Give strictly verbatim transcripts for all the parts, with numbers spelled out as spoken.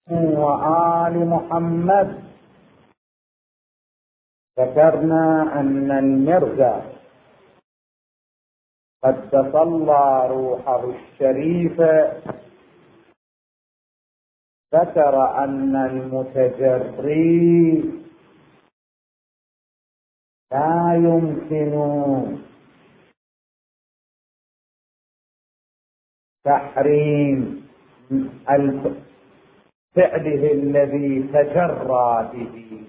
وآل محمد. ذكرنا أن المرزا قدس الله روحه الشريفة ذكر أن المتجري لا يمكن تحريم فعله الذي تجرى به،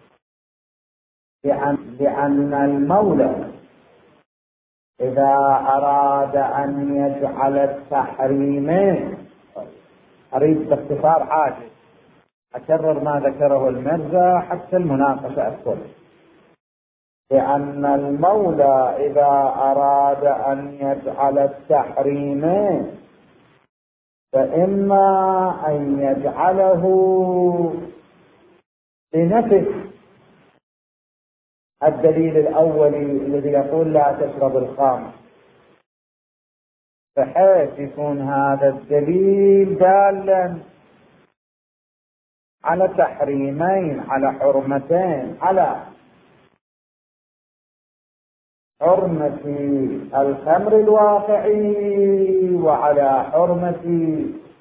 لأن المولى إذا أراد أن يجعل التحريم، أريد باختصار عاجل أكرر ما ذكره المرزا حتى المناقشة أكثر، لأن المولى إذا أراد أن يجعل التحريم فإما أن يجعله بنفس الدليل الأولي الذي يقول لا تشرب الخمر، بحيث يكون هذا الدليل دالا على تحريمين، على حرمتين، على حرمة الخمر الواقعي وعلى حرمة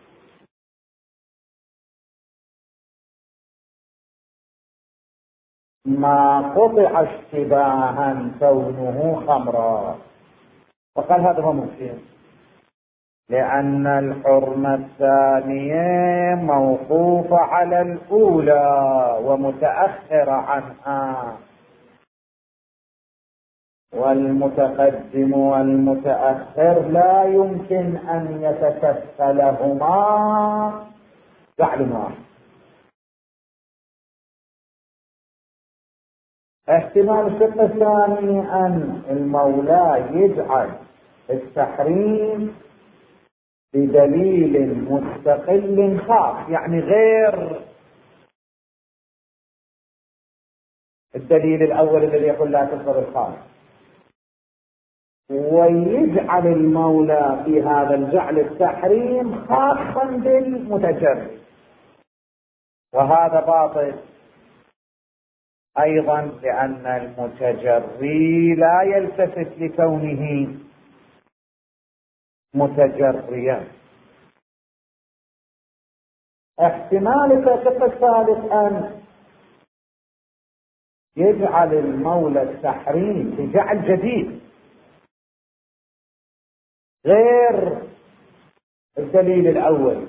ما قطع اشتباها كونه خمرا. وقال هذا هو ممكن، لأن الحرمة الثانية موقوفة على الأولى ومتأخرة عنها، والمتقدم والمتأخر لا يمكن أن يتكفلهما فعل واحد. احتمال الشق الثاني أن المولى يجعل التحريم بدليل مستقل خاص، يعني غير الدليل الأول الذي يقول لا تشرب الخمر، ويجعل المولى في هذا الجعل التحريم خاصا بالمتجرد، وهذا باطل أيضا، لأن المتجري لا يلتفت لكونه متجريا. احتمال الشق الثالث أن يجعل المولى التحريم بجعل جديد غير الدليل الأول،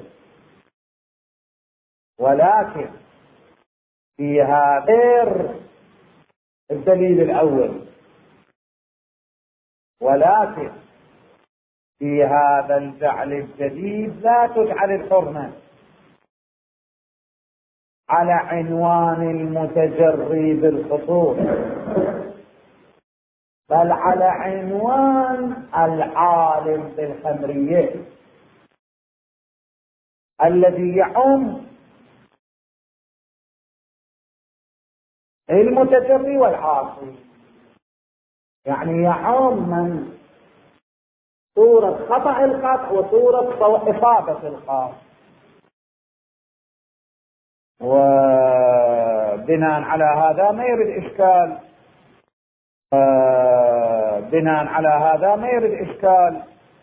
ولكن فيها غير الدليل الأول، ولكن في هذا الجعل الجديد لا تجعل الحرمة على عنوان المتجري بالخصوص، بل على عنوان العالم بالخمرية الذي يعم المتجري والعاصي، يعني يعم من صورة خطأ القطع وصورة إصابة القطع. وبناء على هذا ما يرد إشكال بناء على هذا ما يرد إشكال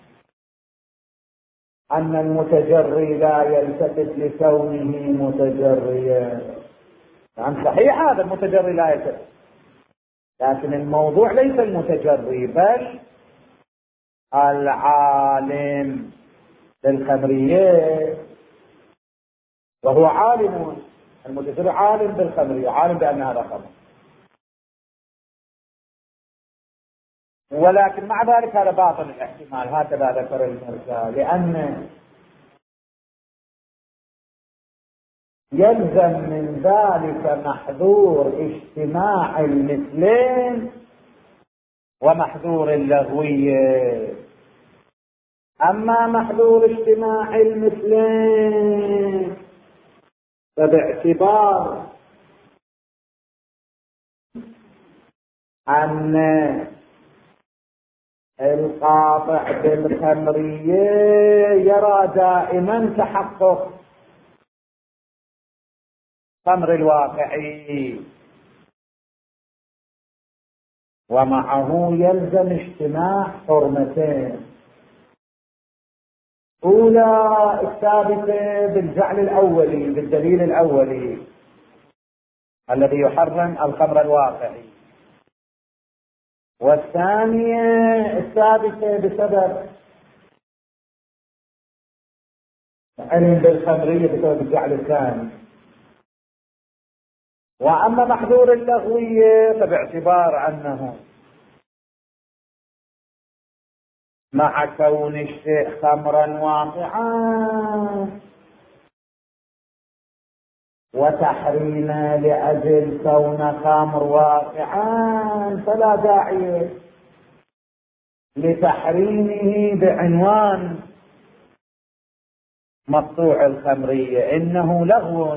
أن المتجري لا يلتفت لكونه متجريا. يعني صحيح هذا المتجري لا يلتفت، لكن الموضوع ليس المتجري بل العالم بالخمرية، وهو عالم، المتجري عالم بالخمرية، عالم بأن هذا خمر، ولكن مع ذلك هذا باطل الاحتمال، هكذا ذكر المرزا، لأن يلزم من ذلك محذور اجتماع المثلين ومحذور اللغوية. أما محذور اجتماع المثلين فباعتبار أن القاطع بالخمرية يرى دائما تحقق الخمر الواقعي، ومعه يلزم اجتماع حرمتين: أولى الثابتة بالجعل الأولي، بالدليل الأولي الذي يحرم الخمر الواقعي، والثانية الثابتة بسبب علم بالخمرية بسبب الجعل الثاني. وأما محظور اللغوية فباعتبار أنه مع كون الشيء خمرا واقعا وتحريما لأجل كون خمر واقعا فلا داعي لتحريمه بعنوان مقطوع الخمرية، إنه لغو،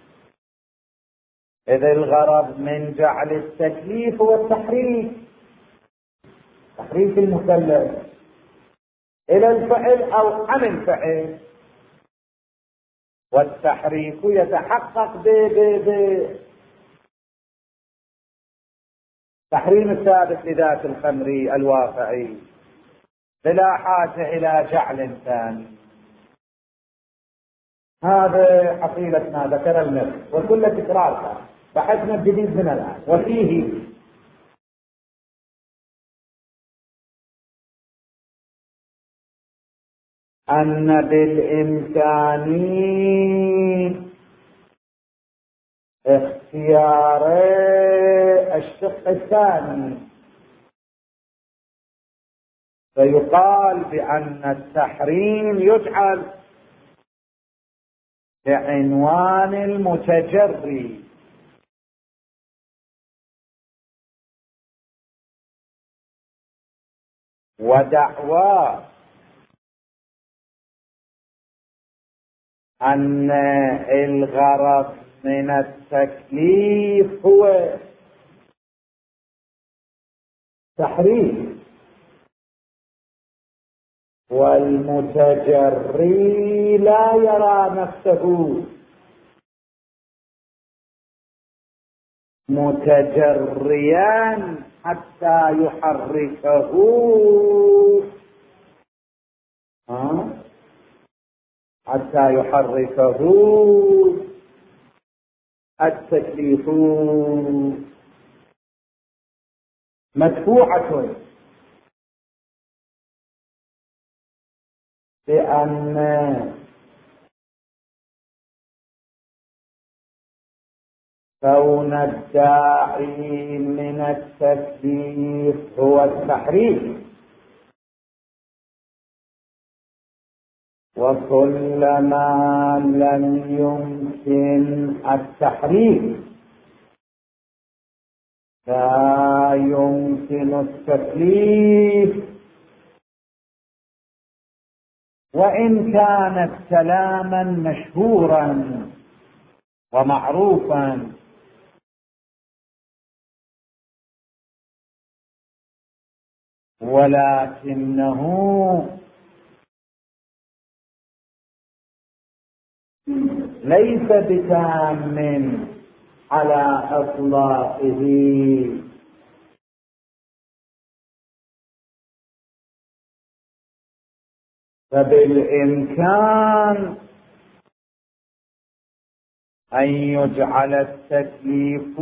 إذ الغرض من جعل التكليف هو التحريك، تحريك المكلف إلى الفعل أو عن الفعل، والتحريك يتحقق ب ب ب تحريم الثابت لذات الخمر الواقعي بلا حاجة إلى جعل ثاني. هذا حصيلة ما ذكر النص وكل تكرارها، بحثنا الجديد من الآن. وفيه أن بالإمكان اختيار الشق الثاني، فيقال بأن التحريم يجعل بعنوان المتجري، ودعوى أن الغرض من التكليف هو تحريم، والمتجري لا يرى نفسه متجريا حتى يحركه ها؟ حتى يحركه التكليف. مدفوعة بأن كون الداعي من التكليف هو التحريم، وكلما لم يمكن التحريم لا يمكن التكليف، وإن كانت كلاما مشهورا ومعروفا، ولكنه ليس بتام على إطلاقه، فبالإمكان أن يجعل التكليف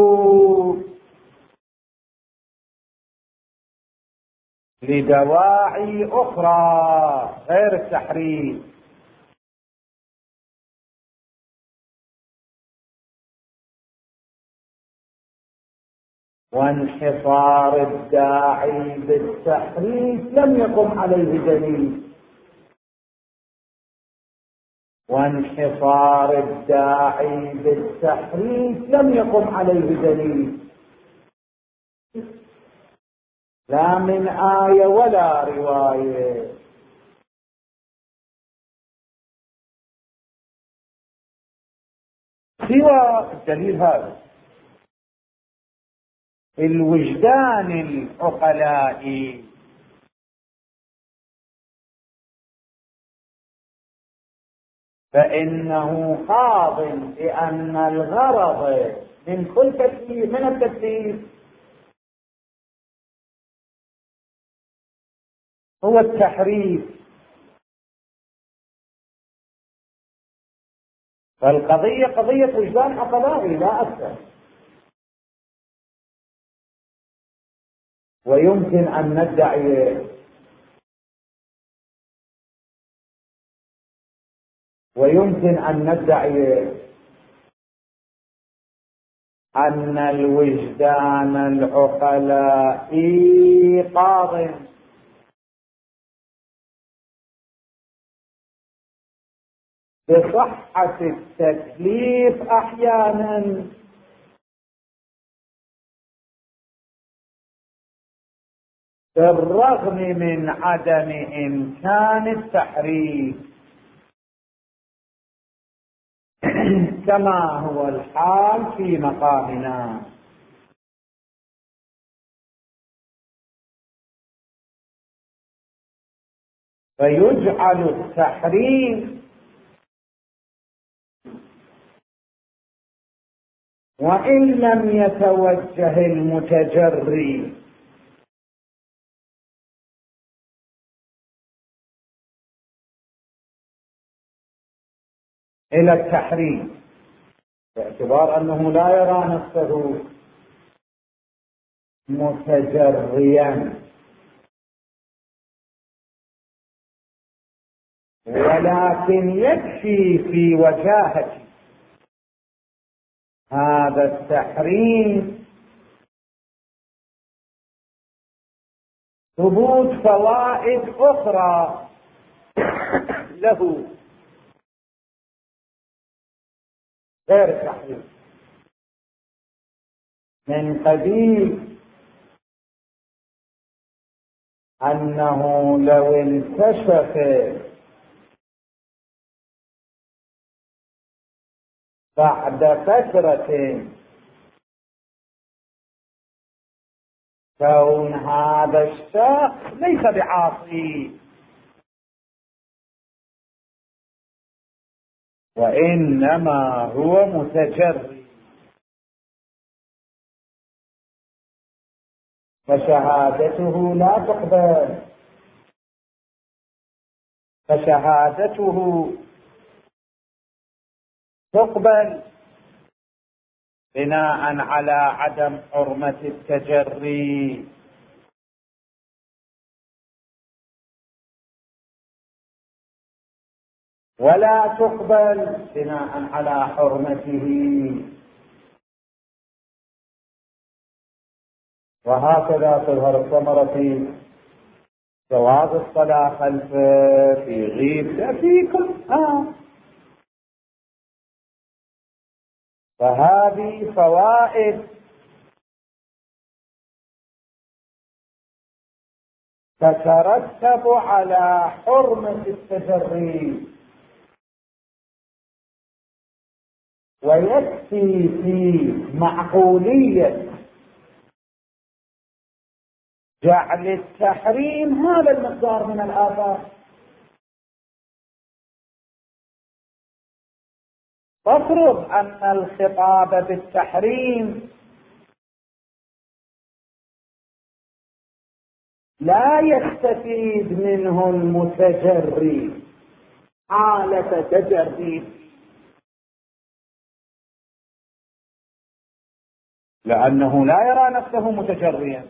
لدواعي أخرى غير التحريم، وانحصار الداعي بالتحريف لم يقم عليه دليل، وانحصار الداعي بالتحريف لم يقم عليه دليل، لا من آية ولا رواية. سوى الدليل هذا الوجدان العقلاء فإنه خاض، لأن الغرض من كل تكليف من التكليف هو التحريف. فالقضية قضية وجدان عقلائي لا أكثر. ويمكن أن ندعي ويمكن أن ندعي أن الوجدان العقلائي قاضٍ بصحة التكليف أحيانا، بالرغم من عدم إمكان التحريف، كما هو الحال في مقامنا. فيجعل التحريف وإن لم يتوجه المتجري إلى التحريم، باعتبار أنه لا يرى نفسه متجريا، ولكن يكفي في وجاهة هذا التحريم ثبوت فوائد أخرى له غير التحريم، من قبيل أنه لو انكشف بعد فترة كون هذا الشخص ليس بعاصي، وإنما هو متجري، فشهادته لا تقبل، فشهادته تقبل بناء على عدم حرمة التجري، ولا تقبل بناء على حرمته. وهكذا تظهر الثمرة في جواز الصلاة خلفه، في غيبته، في كل آه. فهذه فوائد تترتب على حرمة التجري، ويكفي في معقولية جعل التحريم هذا المقدار من الآثار. تفرض أن الخطاب بالتحريم لا يستفيد منه المتجري حالة تجري، لأنه لا يرى نفسه متجريا،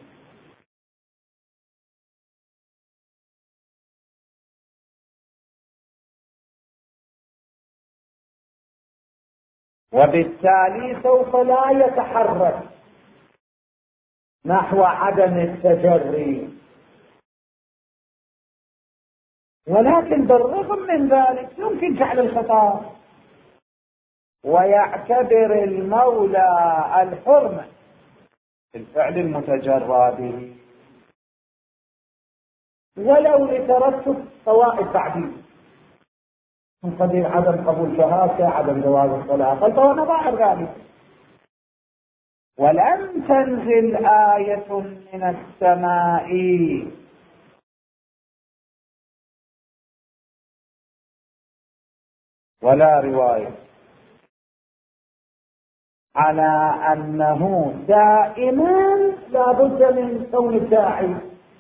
وبالتالي سوف لا يتحرك نحو عدم التجري. ولكن بالرغم من ذلك يمكن جعل الخطاب ويعتبر المولى الحرمة الفعل المتجرى به، ولو لترتب فوائد بعدين من قبيل عدم قبول شهادة، عدم جواز الصلاة خلفه ونظائر ذلك. ولم تنزل آية من السماء ولا رواية على أنه دائما لا بد من كون الداعي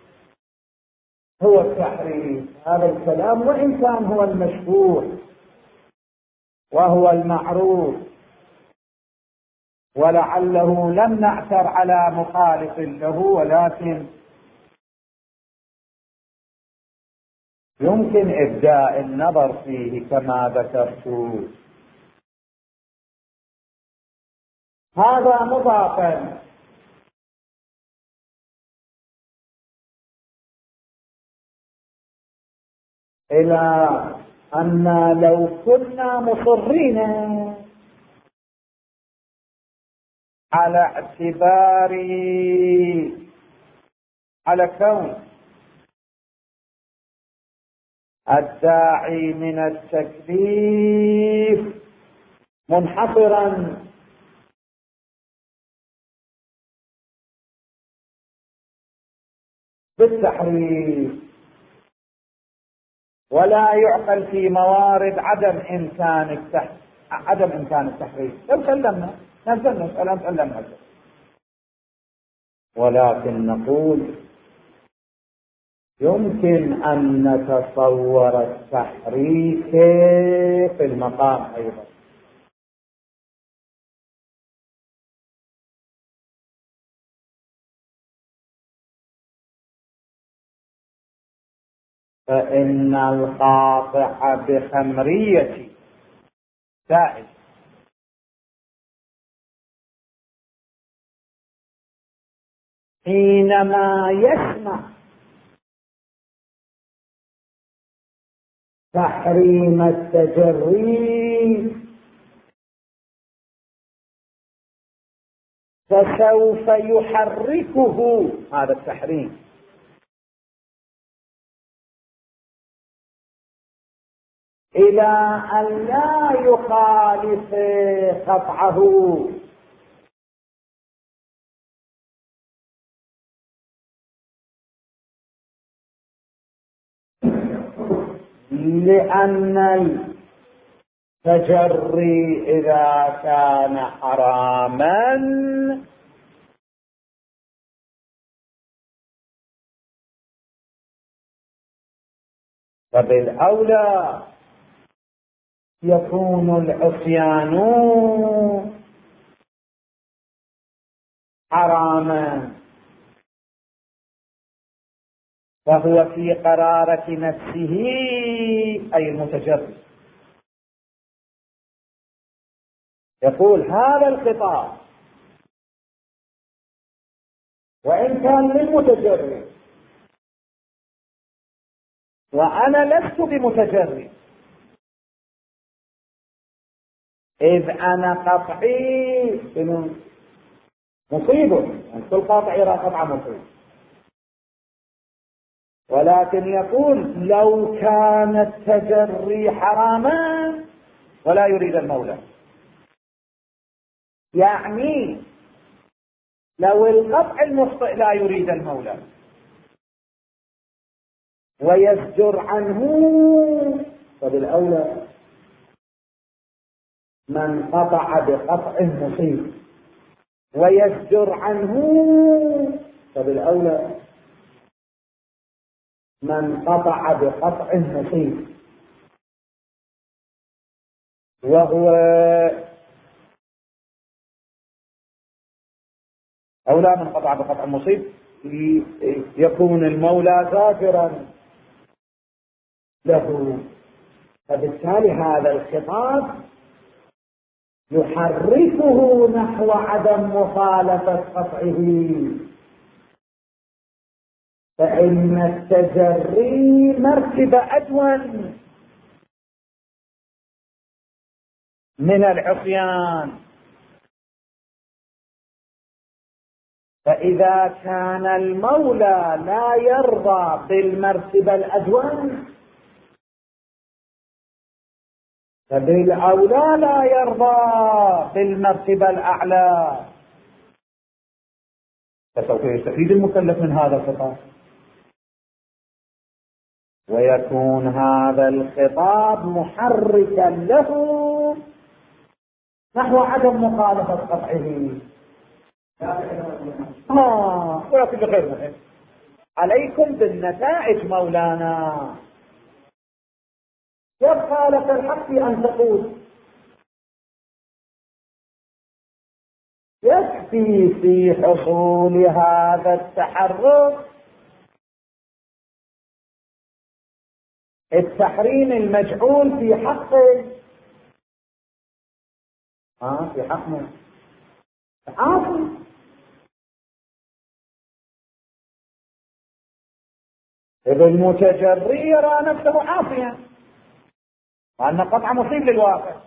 هو التحريف. هذا الكلام وإن كان هو المشهور وهو المعروف، ولعله لم نعثر على مخالف له، ولكن يمكن إبداء النظر فيه كما ذكرت. هذا مضافا إلى أن لو كنا مصرين على اعتبار على كون الداعي من التكليف منحصرا بالتحريف، ولا يعقل في موارد عدم إمكان التحريف عدم إمكان التحريف لو سلمنا نزلنا الكلام سلمنا، ولكن نقول يمكن أن نتصور التحريف في المقام أيضا. فإن القاطع بخمرية سائل حينما يسمع تحريم التجري فسوف يحركه هذا التحريم إلى أن لا يخالف قطعه، لأن التجري إذا كان حراما فبالأولى يكون العصيان حراما، فهو في قرارة نفسه أي المتجرد. يقول هذا الخطاب وإن كان للمتجرد وأنا لست بمتجرد، إذ أنا قطعي مصيب، يعني كل قاطع يرى قطع مصيب، ولكن يقول لو كان التجري حراما ولا يريد المولى، يعني لو القطع المخطئ لا يريد المولى ويزجر عنه فبالأولى من قطع بقطع مصيب ويزجر عنه فبالأولى من قطع بقطع مصيب، وهو أولى من قطع بقطع مصيب يكون المولى زاجرا له. فبالتالي هذا الخطاب يحركه نحو عدم مخالفة قطعه، فإن التجري مرتبة أدون من العصيان، فإذا كان المولى لا يرضى بالمرتبة الأدون فبالأولى لا يرضى بالمرتبة الأعلى، فسوف يستفيد المكلف من هذا الخطاب. ويكون هذا الخطاب محركا له نحو عدم مخالفة قطعه. آه ولكن غير مهم. عليكم بالنتائج مولانا. يبقى لك الحق أن تقول يكفي في حصول هذا التحرك التحريم المجعول في حق اه في حق من عاصي. إذا المتجري يرى نفسه عاصيا وأن قطع مصيب للواقع،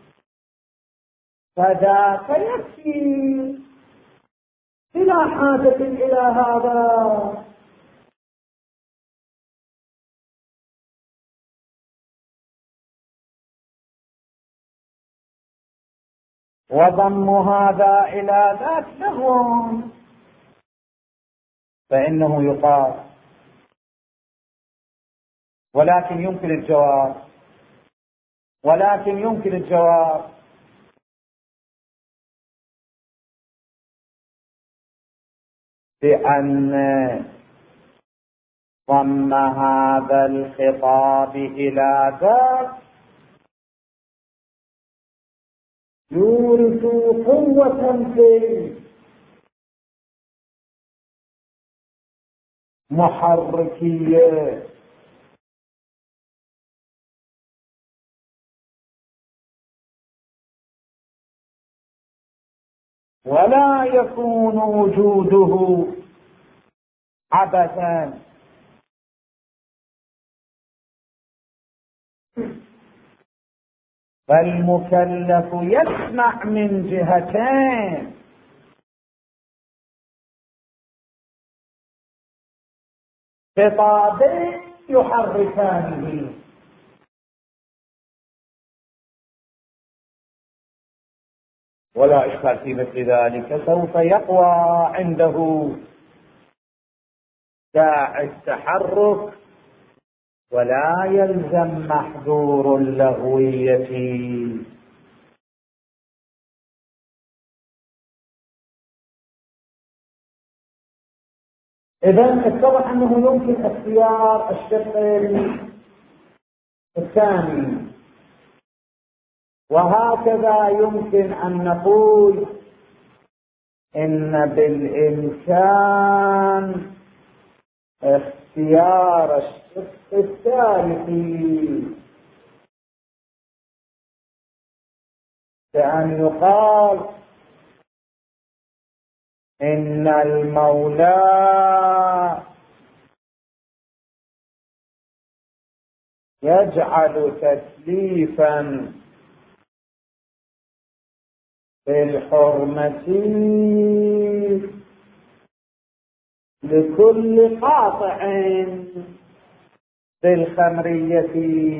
فذاك يكفي بلا حاجة إلى هذا. وضم هذا إلى ذاك لغو، فإنه يقال ولكن يمكن الجواب ولكن يمكن الجواب بأن ضم هذا الخطاب إلى ذاك يورث قوة في محركية ولا يكون وجوده عبثا. فالمكلف يسمع من جهتين، خطابين يحركانه، ولا إشكال في مثل ذلك. سوف يقوى عنده داعي التحرك ولا يلزم محذور اللغوية. إذن اتضح أنه يمكن اختيار الشق الثاني، وهكذا يمكن أن نقول إن بالإمكان اختيار الشق الثالث، بأن يقال إن المولى يجعل تكليفا بالحرمة لكل قاطع بالخمرية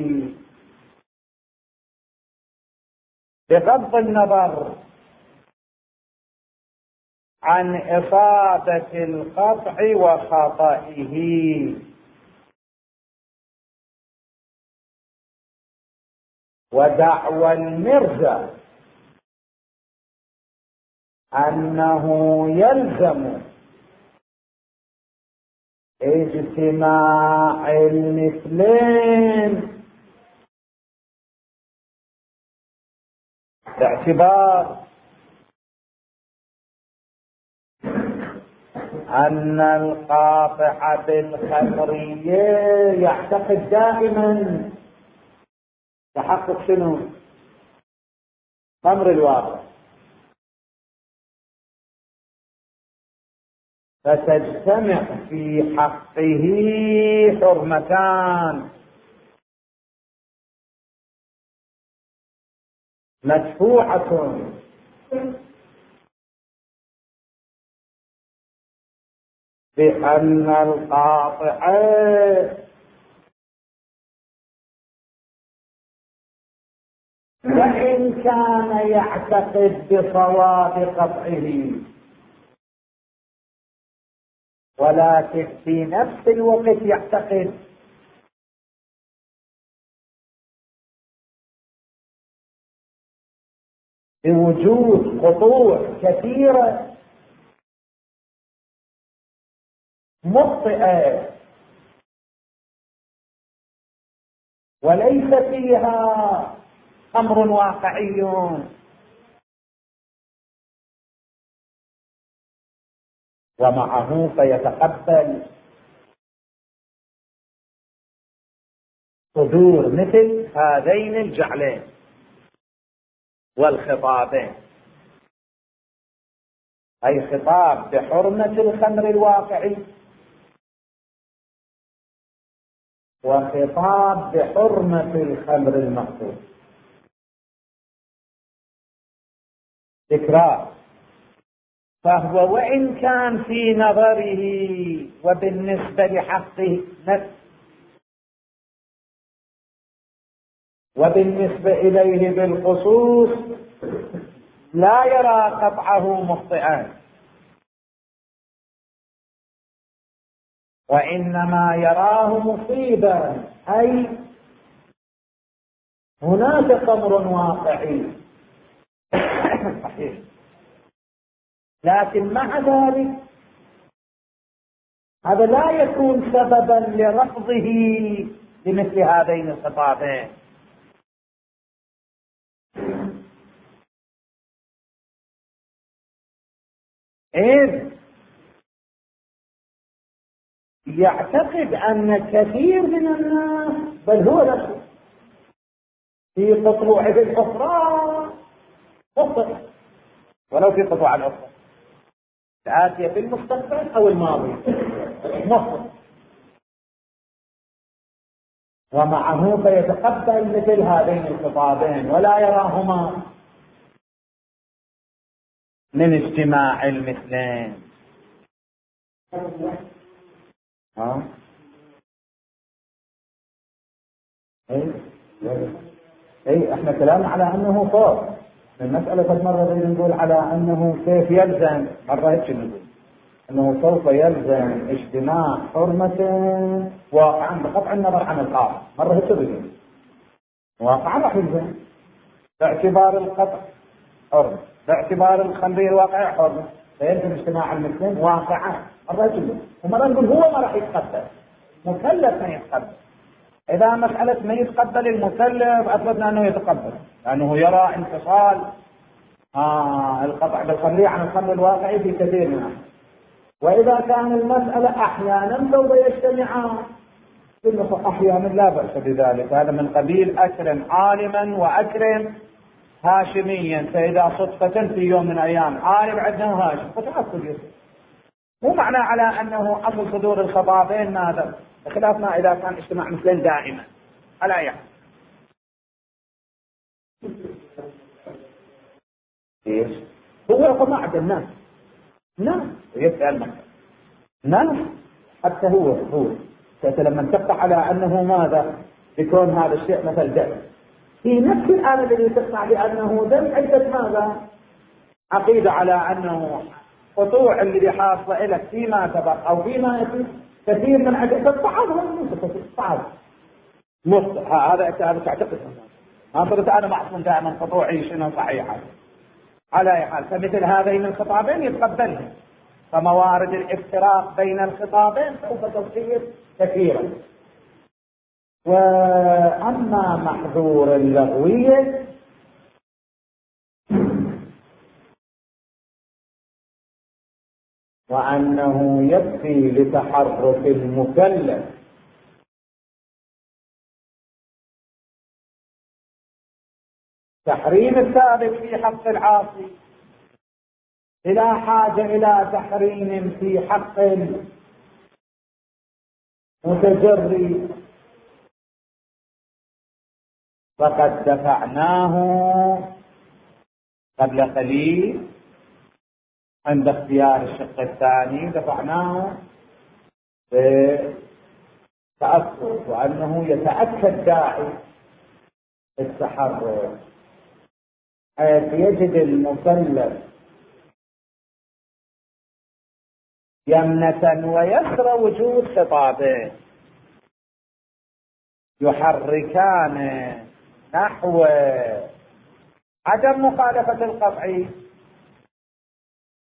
بغض النظر عن إصابة القطع وخطئه. ودعوى المرزا أنه يلزم اجتماع المثلين باعتبار أن القاطع بالخمرية يعتقد دائما تحقق شنو؟ خمر الواقع، فتجتمع في حقه حرمتان مدفوعة بأن القاطع وإن كان يعتقد بصواب قطعه ولكن في نفس الوقت يعتقد بوجود قطوع كثيرة مخطئة وليس فيها أمر واقعي، ومعه فيتقبل صدور مثل هذين الجعلين والخطابين، أي خطاب بحرمة الخمر الواقعي وخطاب بحرمة الخمر المقصود. تكرار. فهو وإن كان في نظره وبالنسبة لحقه نفس وبالنسبة إليه بالخصوص لا يرى قطعه مخطئا، وإنما يراه مصيبا، أي هناك خمر واقعي صحيح، لكن مع ذلك هذا لا يكون سببا لرفضه لمثل هذين الخطابين. إذ يعتقد أن كثير من الناس، بل هو نفسه في قطوعه الأخرى مخطئ، ولو في قطوع الأخرى الآتية في المستقبل أو الماضي مخطئ، ومعه فيتقبل مثل هذين الخطابين ولا يراهما من اجتماع المثلين. ها؟ اي اي احنا كلامنا على انه فوق المسألة. قد مرة غير نقول على انه كيف يلزم، مرة هيك نقول انه سوف يلزم اجتماع حرمة واقعا بقطع النظر عن القاطع، مرة هيك نقول واقعا راح يلزم باعتبار القطع حرمة، باعتبار الخمرية الواقعية حرمة، فيلزم اجتماع المثلين واقعا، مرة هيك نقول. ومرة نقول هو ما راح يتقبل، مكلف ما يتقبل. إذا مسألة ما يتقبل المكلف أثبتنا أنه يتقبل، لأنه يرى انفصال آه القطع بالخمرية عن الخمر الواقعي في كثير منها. وإذا كان المسألة أحيانا سوف يجتمعان، أحيانا لا بأس بذلك، هذا من قبيل أكرم عالما وأكرم هاشميا، فإذا صدفة في يوم من الأيام عالم عندنا هاشم فتأكد يصير. مو معنى على أنه أصل صدور الخطابين ماذا؟ بخلاف ما إذا كان اجتماع مثلين دائما على أي حال. إيش؟ هو طمع الناس، ناس يسأل من ناس، حتى هو هو لما تقطع على أنه ماذا يكون هذا الشيء مثل دم، في نفس الآن الذي تقطع بأنه دم عدة ماذا عقيدة على أنه قطوع اللي حاصلة لك فيما سبق أو فيما يأتي كثير من عدة بعضهم بعض مخطئ. هذا هذا تعتقد ما صرت أنا معصوم دائما قطوعي شنو صحيحة على أي حال. فمثل هذين الخطابين يتقبلهم، فموارد الافتراق بين الخطابين سوف تصير كثيرا. وأما محظور اللغوية وأنه يكفي لتحرك المكلف تحريم الثابت في حق العاصي بلا حاجة إلى تحريم في حق المتجري، فقد دفعناه قبل قليل عند اختيار الشق الثاني، دفعناه بتأكد وأنه يتأكد داعي التحرك، حيث يجد المكلف يمنة ويسر وجود خطابه يحركان نحو عدم مخالفة القطعي